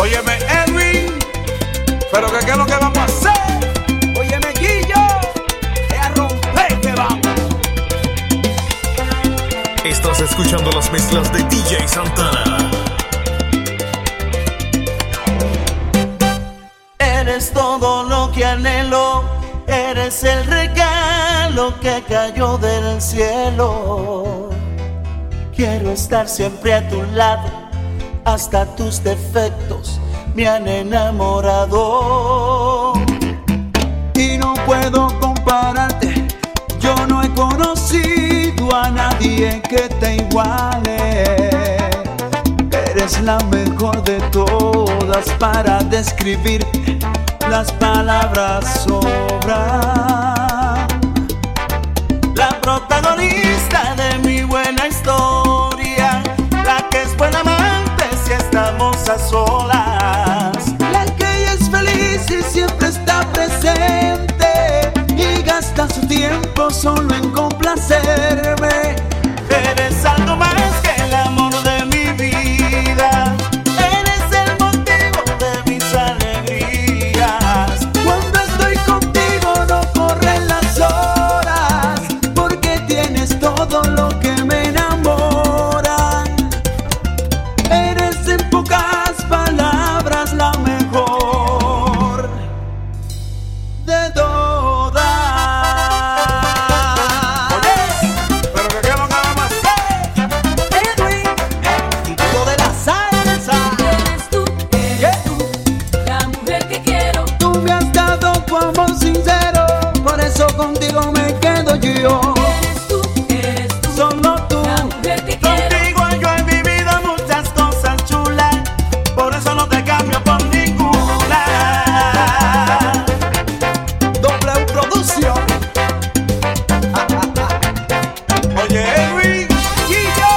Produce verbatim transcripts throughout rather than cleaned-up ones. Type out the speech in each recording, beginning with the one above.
Óyeme, Edwin, pero que qué es lo que vamos a hacer. Óyeme, Guillo, es a romper que vamos. Estás escuchando las mezclas de D J Santana. Eres todo lo que anhelo, eres el regalo que cayó del cielo. Quiero estar siempre a tu lado, hasta tus defectos me han enamorado. Y no puedo compararte, yo no he conocido a nadie que te iguale. Eres la mejor de todas, para describir las palabras sobran. La protagonista de mi buena historia, la que es buena amante si estamos a solas, la que es feliz y siempre está presente y gasta su tiempo solo en complacerme. Eres algo más que el amor de mi vida, eres el motivo de mis alegrías. Cuando estoy contigo no corren las horas, porque tienes todo lo que me enamora. Eres en pocas palabras la mejor de todas. Oye, pero que qué es lo que vamos a hacer. Edwin, el título de la salsa. Eres tú, eres tú, la mujer que quiero. Tú me has dado tu amor sincero, por eso contigo me quedo yo. Eres tú, eres tú, Solo tú. la mujer que quiero. Contigo yo he vivido muchas cosas chulas, por eso no te cambio por ninguna. W Producción. Oye, Edwin, Guillo,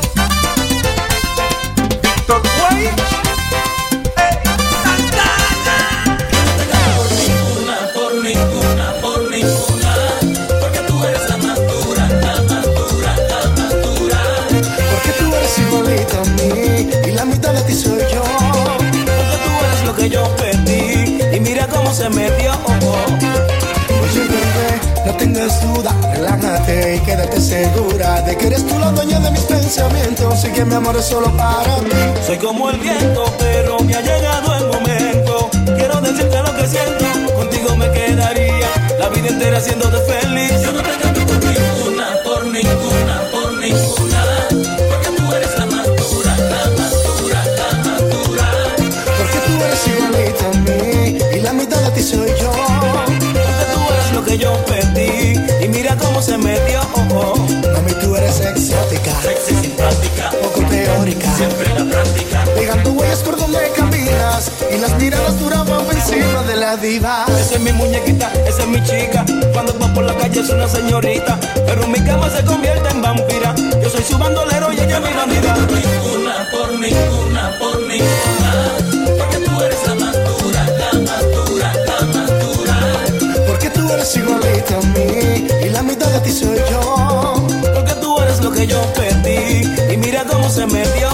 Víctor Güey, eh, Santana. Por ninguna, por ninguna, por ninguna, porque tú eres la más dura, la más dura, la más dura. Porque tú eres igualita a mí y la mitad de ti soy yo. Porque tú eres lo que yo pedí y mira cómo se me dio. Oye, bebé, no tengas duda, relájate y quédate segura de que eres tú la dueña de mis pensamientos y que mi amor es solo para ti. Soy como el viento, pero me ha llegado el momento. Quiero decirte lo que siento, contigo me quedaría la vida entera haciéndote feliz. Yo no te cambio por ninguna, por ninguna, por ninguna, porque tú eres la más dura, la más dura, la más dura. Porque tú eres igualita a mí y la mitad de ti soy yo. Porque tú eres lo que yo pedí y mira cómo se me dio. Mami, tú eres exótica, Sexy, simpática, poco teórica, siempre en la práctica. pegando huellas por donde caminas y las miradas duran por encima de la diva. Esa es mi muñequita, esa es mi chica. Cuando va por la calle es una señorita, pero en mi cama se convierte en vampira. Yo soy su bandolero y ella mi bandida. Por ninguna, por ninguna, por ninguna, porque tú eres la más dura, la más dura, la más dura. Porque tú eres igualita a mí y la mitad de ti soy yo. Porque tú eres lo que yo pedí y mira cómo se me dio.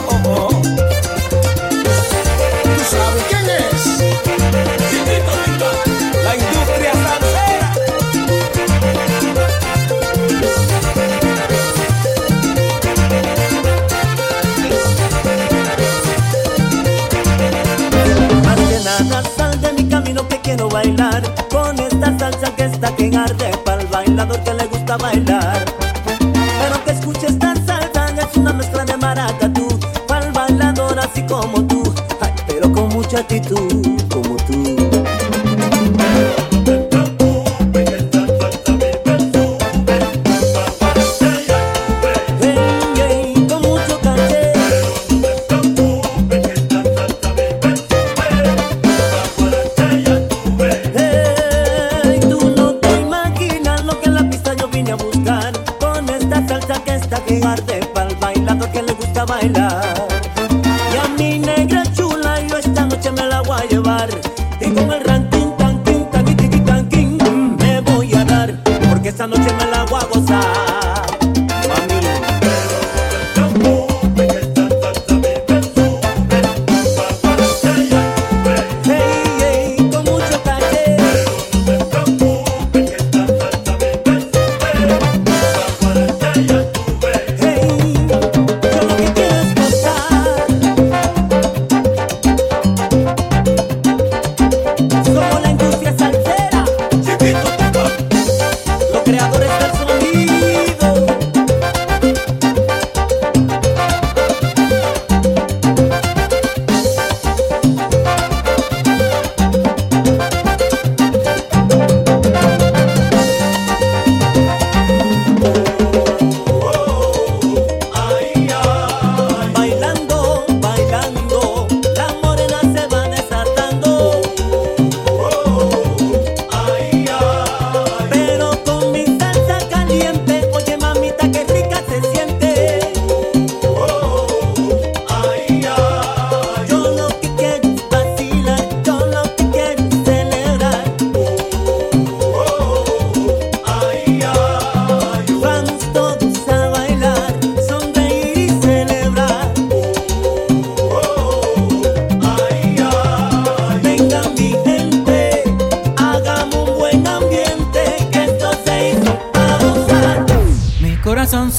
¿Tú sabes quién es? La industria salsera. Más que nada sal de mi camino que quiero bailar con esta salsa que está que arde para el bailador que le gusta bailar. Pero que escuche esta salsa es una mezcla de maracatú para el bailador así como tú, ay, pero con mucha actitud como tú. Hey, hey, con mucho caché. Hey, tú no te imaginas lo que en la pista yo vine a buscar con esta salsa que está que arde para el bailador que le gusta bailar. Y a mi negra chula yo esta noche me la voy a llevar y con el ranking tan tin tan y tiqui tan king me voy a dar porque esta noche me la voy a gozar. Mami.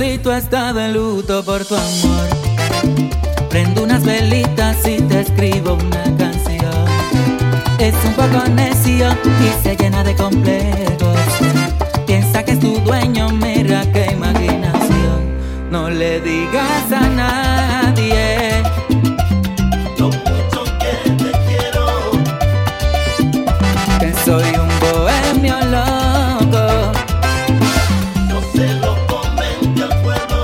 si tú estás de luto por tu amor, prendo unas velitas y te escribo una canción. Es un poco necio y se llena de complejos. Piensa que es tu dueño, mira qué imaginación. No le digas a nadie lo mucho que te quiero, que soy un bohemio loco. no se lo comente al pueblo.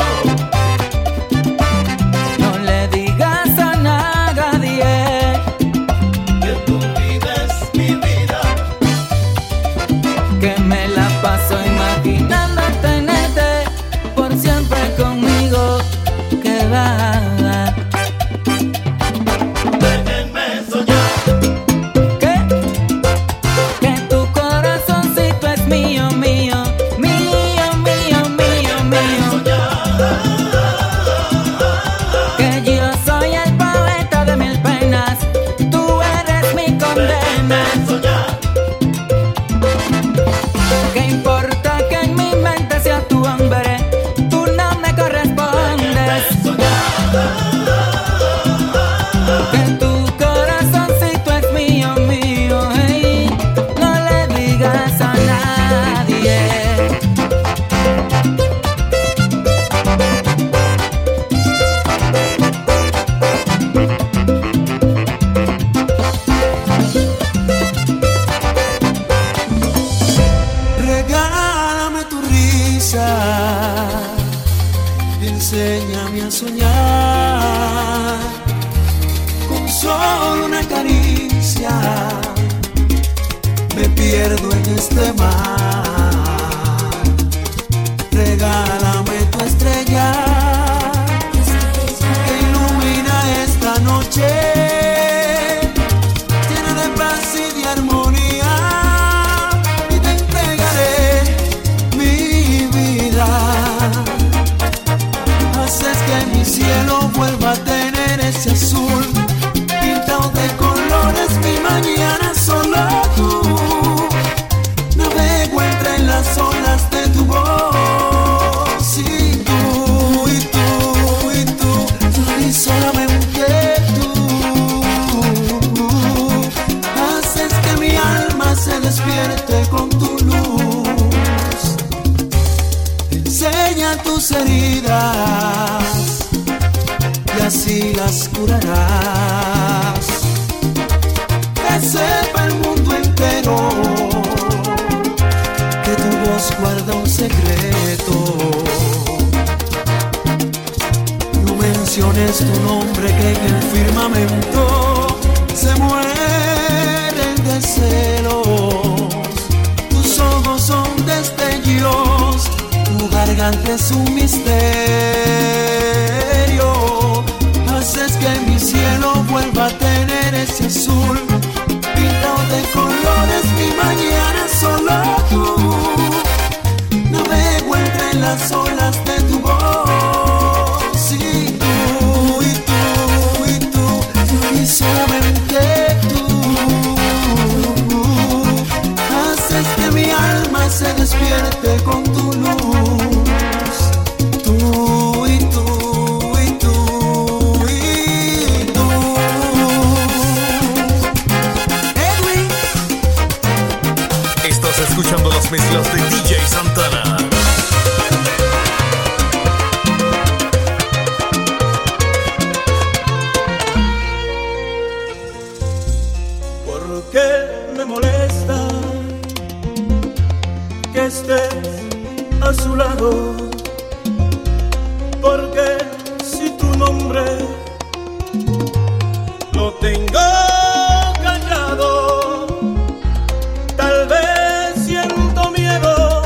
No le digas a nadie Que tú vives mi vida, que me la paso imaginando tenerte por siempre conmigo. Que va, déjenme soñar. que, que tu corazoncito es mío, mío, mío, mío, mío, mío. Que yo soy el poeta de mil penas, tú eres mi condena. ¿Qué importa que en mi mente sea tu hombre? Tú no me correspondes. Que tu corazoncito es mío, mío, hey. No le digas a nadie. Regálame tu risa, enséñame a soñar. Con solo una caricia me pierdo en este mar. Regálame tu estrella que ilumina esta noche, llena de paz y de armonía, y te entregaré mi vida. Haces que mi cielo vuelva a tener ese azul pintado de colores, mi mañana solo tú. Navego entre las olas de tu voz, y tú, y tú, y tú, y solamente tú. Haces que mi alma se despierte con tu luz. Enseña tus heridas y así las curarás. Que sepa el mundo entero que tu voz guarda un secreto. No menciones tu nombre, que en el firmamento se mueren de celos. Tus ojos son destellos, tu garganta es un misterio. Haces que mi cielo vuelva a tener ese azul pintado de colores, mi mañana solo tú. Navego entre las olas de tu voz, y tú, y tú, y tú, y solamente tú. Haces que mi alma se despierte con tu luz. Tú y tú y tú y tú. Edwin. Estás escuchando las mezclas de D J Santana. ¿Por qué me molesta que estés a su lado? Porque si tu nombre lo tengo callado, tal vez siento miedo,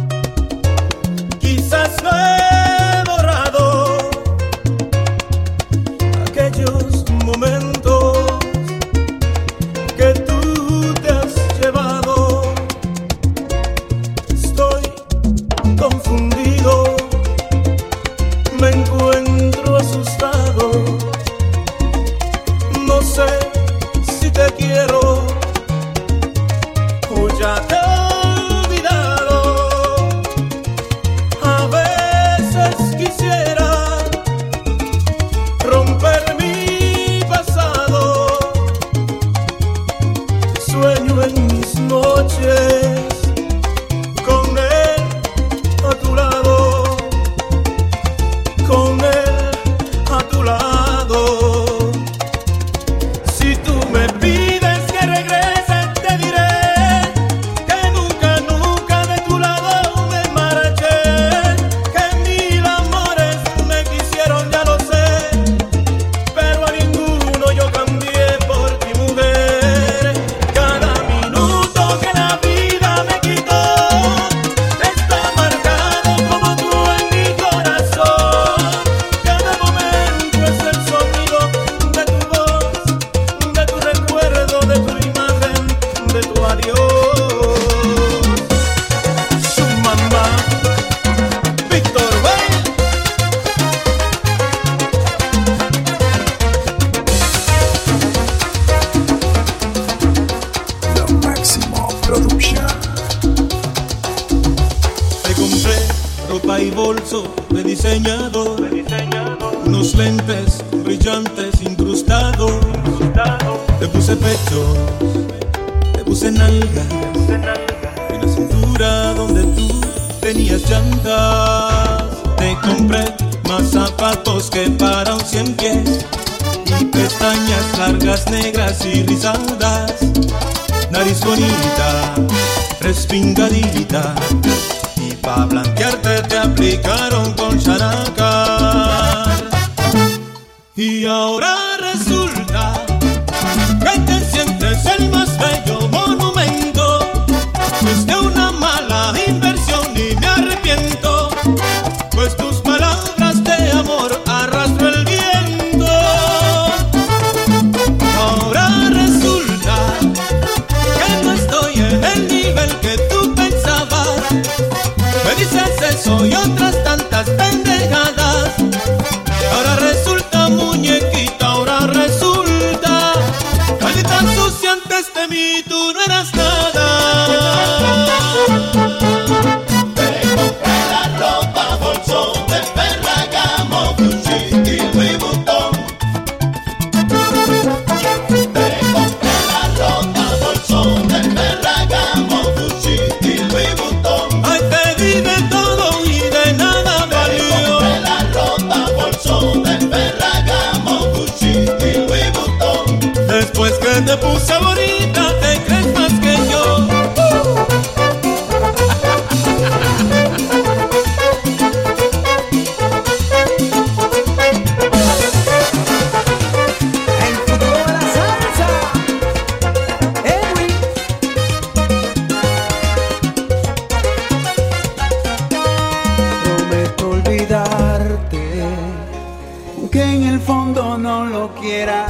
quizás lo he borrado, aquellos momentos que tú te has llevado. Estoy confundido, me encuentro asustado, no sé si te quiero o ya te he olvidado. A veces unos lentes brillantes incrustados. Te puse pechos, te puse nalgas, en la cintura donde tú tenías llantas. Te compré más zapatos que para un cien pies, y pestañas largas, negras y rizadas. Nariz bonita, respingadita, y pa' blanquearte te aplicaron con Xanacar. Y ahora resulta que te sientes el más bello monumento. Fuiste una mala inversión y me arrepiento, pues tus palabras de amor arrastró el viento. Ahora resulta que no estoy en el nivel que tú pensabas. Me dices eso y otras tantas pendejadas. Ahora resulta, muñequita, ahora resulta, maldita sucia, antes de mí tú no eras nada. Te compré la ropa, bolso de Ferragamo, Gucci y Louis Vuitton. Te compré la ropa, bolso de Ferragamo, Gucci y Louis Vuitton. Ay, te di de todo y de nada valió. Te compré la ropa, bolso de Ferragamo, Gucci y Louis Vuitton. Después que te puse bonita, te crees más que yo. El futuro de la salsa, Edwin. Prometo olvidarte, aunque en el fondo no lo quiera.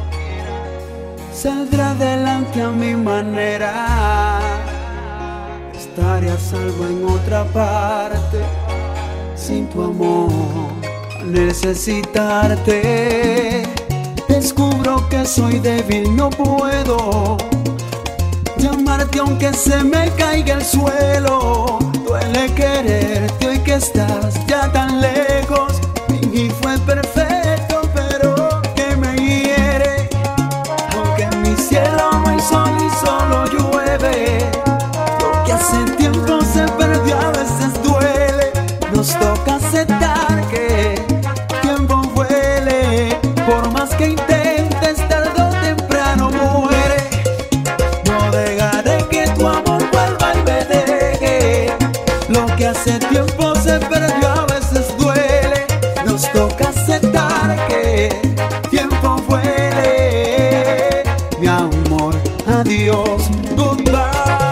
Saldrá adelante a mi manera. Estaré a salvo en otra parte, sin tu amor, a necesitarte. Descubro que soy débil, no puedo llamarte aunque se me caiga el suelo. Duele quererte hoy que estás ya tan lejos. Y fue perfecto, pero que me hiere. Aunque en mi cielo no hay sol y solo llueve, lo que hace tiempo se perdió a veces duele. Nos toca aceptar que tiempo vuele. Por más que intentes, tarde o temprano muere. No dejaré que tu amor vuelva y me deje. Lo que hace tiempo se perdió a veces duele. Nos toca aceptar que tiempo vuele. Mi amor, adiós, goodbye.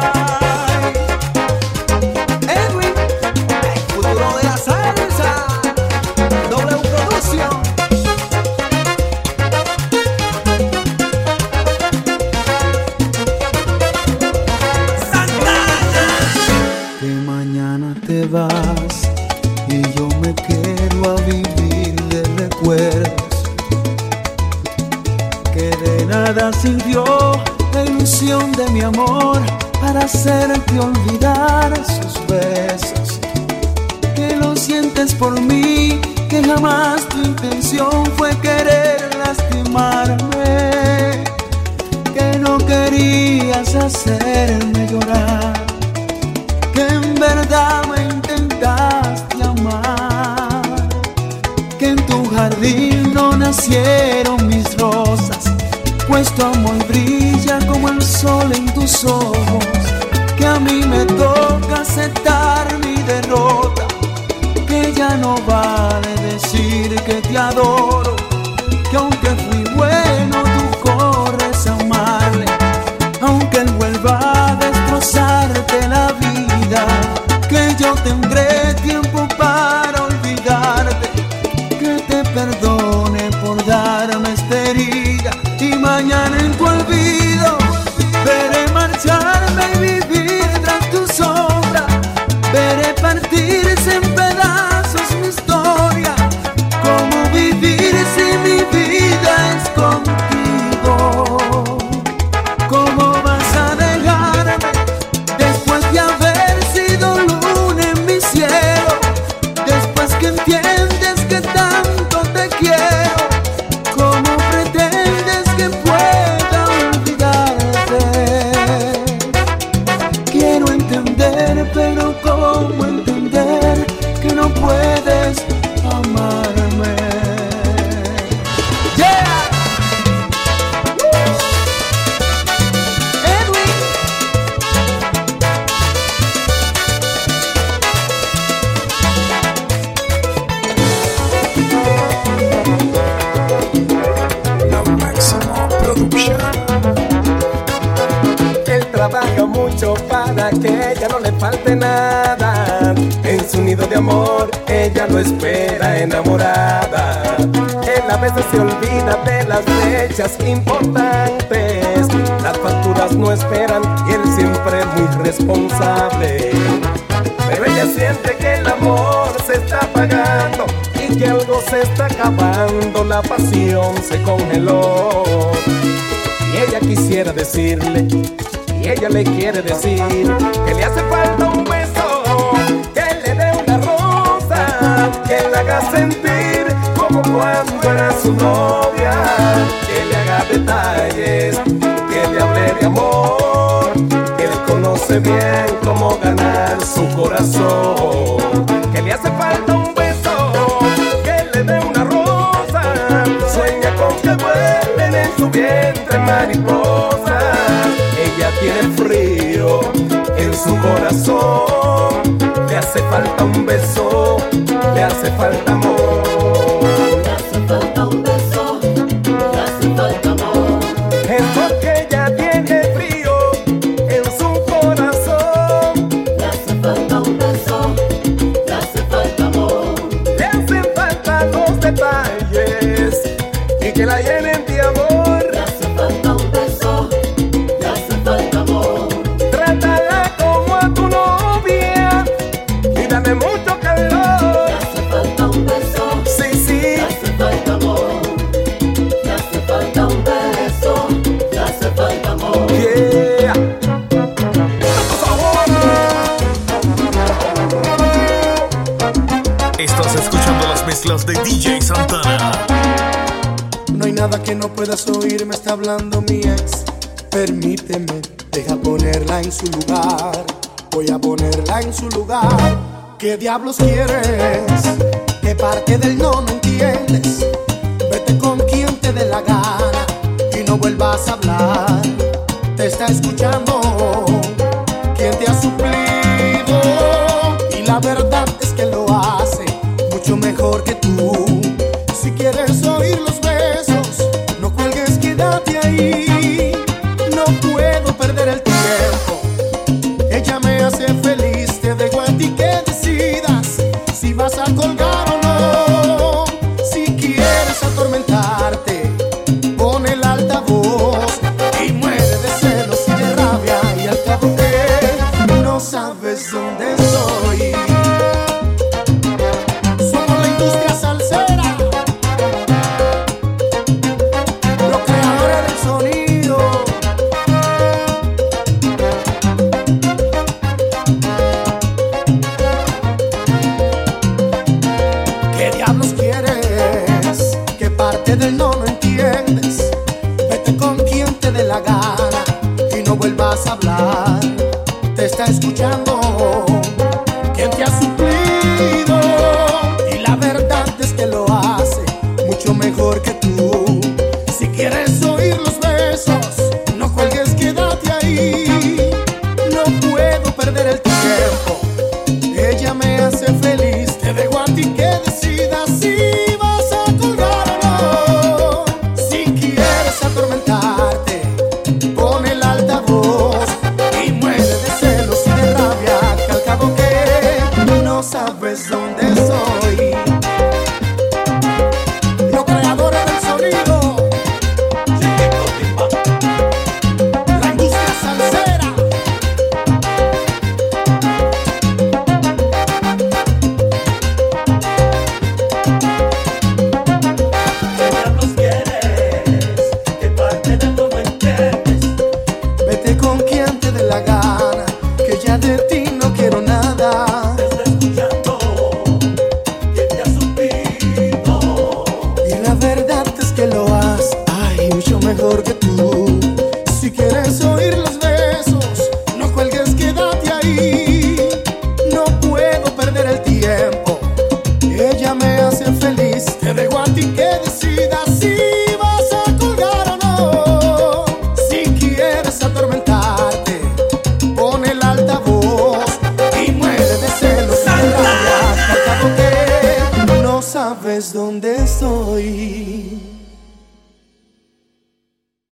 Edwin, el futuro de la salsa, W Producción. Que mañana te vas y yo me quedo a vivir de recuerdos, que de nada sirvió la ilusión de mi amor para hacerte olvidar sus besos. Que lo sientes por mí, que jamás tu intención fue querer lastimarme, que no querías hacerme llorar, que en verdad me intentaste amar, que en tu jardín no nacieron mis rosas, pues tu amor brilla como el sol en tus ojos, que a mí me toca aceptar mi derrota, que ya no vale decir que te adoro, que aunque fui bueno tú corres a amarle, aunque él vuelva a destrozarte la vida, que yo tendré tiempo para olvidarte, que te perdone por darme esta herida, y mañana en tu olvido veré marcharme y vivir tras tu sombra, veré partirse en pedazos mi historia, como vivir si mi vida mucho para que ella no le falte nada. En su nido de amor ella lo espera enamorada. Él a veces se olvida de las fechas importantes. Las facturas no esperan y él siempre es muy responsable. Pero ella siente que el amor se está apagando y que algo se está acabando. La pasión se congeló. Y ella quisiera decirle, y ella le quiere decir, que le hace falta un beso, que le dé una rosa, que le haga sentir como cuando era su novia, que le haga detalles, que le hable de amor, que él conoce bien cómo ganar su corazón. Que le hace falta un beso, que le dé una rosa, sueña con que vuelen en su vientre mariposas. Ella tiene frío en su corazón, le hace falta un beso, le hace falta amor. Le hace falta un beso, le hace falta amor. Es porque ella tiene frío en su corazón. Le hace falta un beso, le hace falta amor. Le hacen falta los detalles y que la llenen de amor. Le hace falta un beso, le hace falta amor. Trátala como a tu novia y dale mucho calor. Le hace falta un beso, Sí, sí. le hace falta amor. Le hace falta un beso, le hace falta amor. Yeah. Por favor. Estás escuchando las mezclas de D J Santana. No hay nada que no puedas oír, me está hablando mi ex. Permíteme, deja ponerla en su lugar. Voy a ponerla en su lugar. ¿Qué diablos quieres? ¿Qué parte del no no entiendes? Vete con quien te dé la gana y no vuelvas a hablar. Te está escuchando quien te ha suplido y la verdad es que lo hace mucho mejor que tú. Si quieres oír los besos, no cuelgues, quédate ahí. No puedo perder el tiempo. Ella me hace feliz, te dejo a ti que decidas si vas a colgar o no. Si quieres atormentarte, pon el altavoz y muere de celos y de rabia. Y al cabo que no sabes dónde estoy. Somos la industria salsera, los creadores del sonido. ¿Qué diablos quieres? ¿Qué parte del no no entiendes? Vete con quien te dé la gana y no vuelvas a hablar. Te está escuchando quien te ha suplido y la verdad es que lo hace mucho mejor que tú. Si quieres oír los besos, no cuelgues, quédate ahí. No puedo perder el tiempo. Ella me hace feliz, te dejo a ti que decidas si vas a colgar o no. Si quieres atormentarte, pon el altavoz y muere de celos y de rabia, que al cabo que no sabes dónde estoy. Los creadores del sonido, la industria salsera. ¿Qué diablos quieres? ¿Qué parte del no no entiendes? Vete con quien te dé la gana, que ya de ti no quiero nada. Te está escuchando quien te ha suplido. Y la verdad es que lo hace, ay, mucho mejor que tú. Si quieres oír los besos, no cuelgues, quédate ahí. No puedo perder el tiempo. Ella me hace feliz, te dejo a ti que decidas si vas a colgar o no. Si quieres atormentarte, pon el altavoz y muere de celos y de rabia, que al cabo que no sabes dónde estoy.